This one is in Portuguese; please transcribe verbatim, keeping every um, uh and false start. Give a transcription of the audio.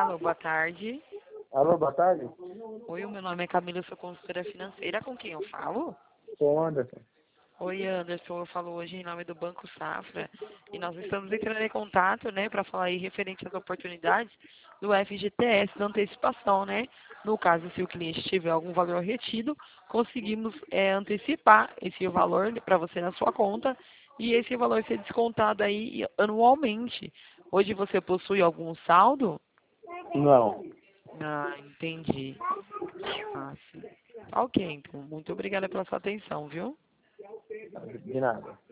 Alô, boa tarde. Alô, boa tarde? Oi, o meu nome é Camila, eu sou consultora financeira. Com quem eu falo? Sou Anderson. Oi, Anderson, eu falo hoje em nome do Banco Safra e nós estamos entrando em contato, né, para falar aí referente às oportunidades do F G T S da antecipação, né? No caso, se o cliente tiver algum valor retido, conseguimos é, antecipar esse valor para você na sua conta e esse valor ser descontado aí anualmente. Hoje você possui algum saldo? Não. Ah, entendi. Ah, sim. Ok, então, muito obrigada pela sua atenção, viu? De nada.